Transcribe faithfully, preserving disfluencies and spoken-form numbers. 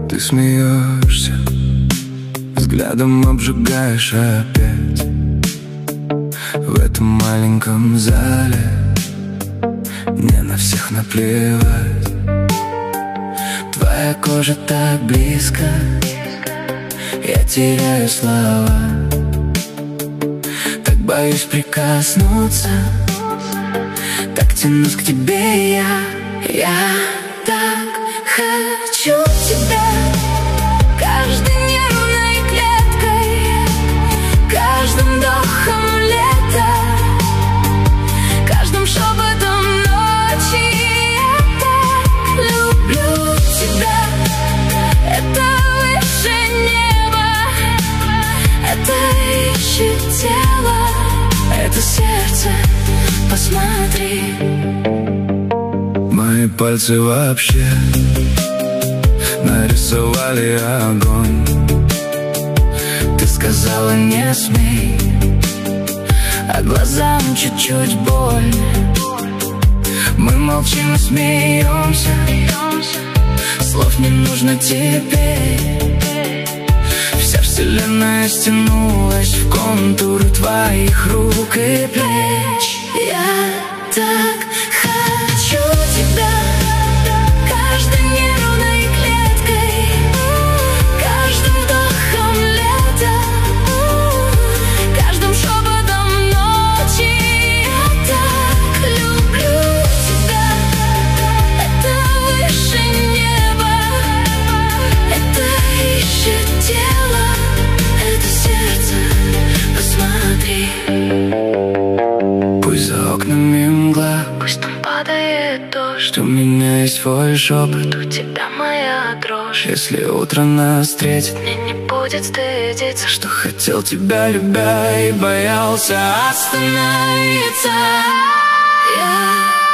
Ты смеешься, взглядом обжигаешь опять. В этом маленьком зале мне на всех наплевать. Твоя кожа так близко, я теряю слова. Так боюсь прикоснуться, так тянусь к тебе я. Я так хочу тебя, каждой нервной клеткой, каждым вдохом лета, каждым шепотом ночи. Я так люблю тебя, это выше неба, это ищет тело, это сердце, посмотри. Мои пальцы вообще нарисовали огонь. Ты сказала не смей, а глазам чуть-чуть боль. Мы молчим и смеемся, слов не нужно теперь. Вся вселенная стянулась в контуры твоих рук и плеч. Я так хочу тебя, каждой нервной клеткой, каждым вдохом лета, каждым шепотом ночи. Я так люблю тебя, это выше неба, это ищет тело, это сердце, посмотри. Пусть за окнами мгла, пусть там падает дождь, у меня есть твой шепот, у тебя моя дрожь. Если утро нас встретит, мне не будет стыдиться, что хотел тебя, любя, и боялся остановиться. Я